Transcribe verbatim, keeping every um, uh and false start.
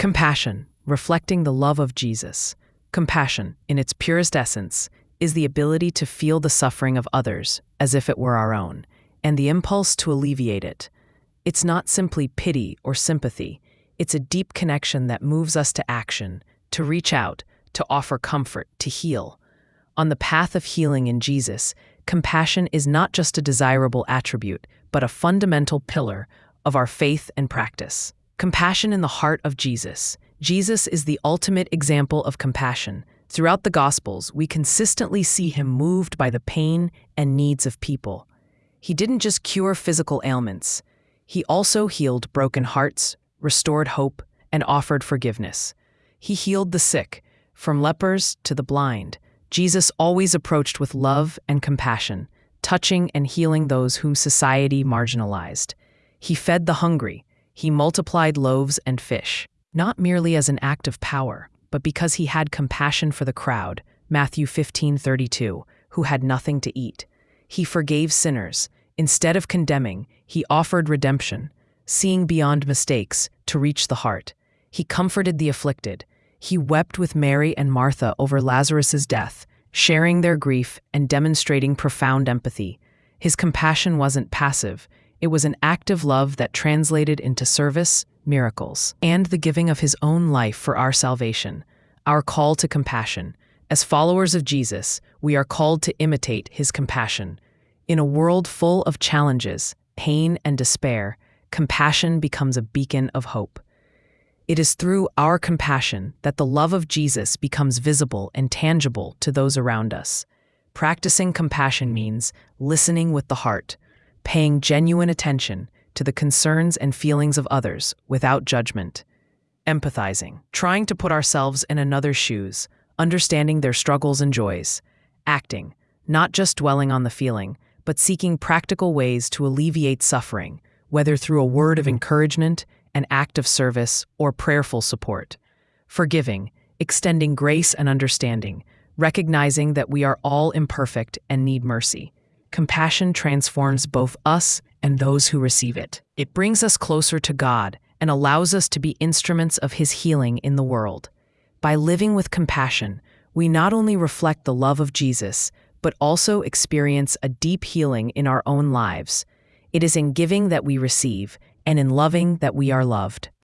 Compassion, reflecting the love of Jesus. Compassion, in its purest essence, is the ability to feel the suffering of others as if it were our own, and the impulse to alleviate it. It's not simply pity or sympathy. It's a deep connection that moves us to action, to reach out, to offer comfort, to heal. On the path of healing in Jesus, compassion is not just a desirable attribute, but a fundamental pillar of our faith and practice. Compassion in the heart of Jesus. Jesus is the ultimate example of compassion. Throughout the Gospels, we consistently see him moved by the pain and needs of people. He didn't just cure physical ailments. He also healed broken hearts, restored hope, and offered forgiveness. He healed the sick, from lepers to the blind. Jesus always approached with love and compassion, touching and healing those whom society marginalized. He fed the hungry. He multiplied loaves and fish, not merely as an act of power, but because he had compassion for the crowd, Matthew fifteen thirty-two, who had nothing to eat. He forgave sinners. Instead of condemning, he offered redemption, seeing beyond mistakes to reach the heart. He comforted the afflicted. He wept with Mary and Martha over Lazarus's death, sharing their grief and demonstrating profound empathy. His compassion wasn't passive. It was an active love that translated into service, miracles, and the giving of his own life for our salvation. Our call to compassion. As followers of Jesus, we are called to imitate his compassion. In a world full of challenges, pain, and despair, compassion becomes a beacon of hope. It is through our compassion that the love of Jesus becomes visible and tangible to those around us. Practicing compassion means listening with the heart, paying genuine attention to the concerns and feelings of others without judgment. Empathizing, trying to put ourselves in another's shoes, understanding their struggles and joys. Acting, not just dwelling on the feeling, but seeking practical ways to alleviate suffering, whether through a word of encouragement, an act of service, or prayerful support. Forgiving, extending grace and understanding, recognizing that we are all imperfect and need mercy. Compassion transforms both us and those who receive it. It brings us closer to God and allows us to be instruments of his healing in the world. By living with compassion, we not only reflect the love of Jesus, but also experience a deep healing in our own lives. It is in giving that we receive, and in loving that we are loved.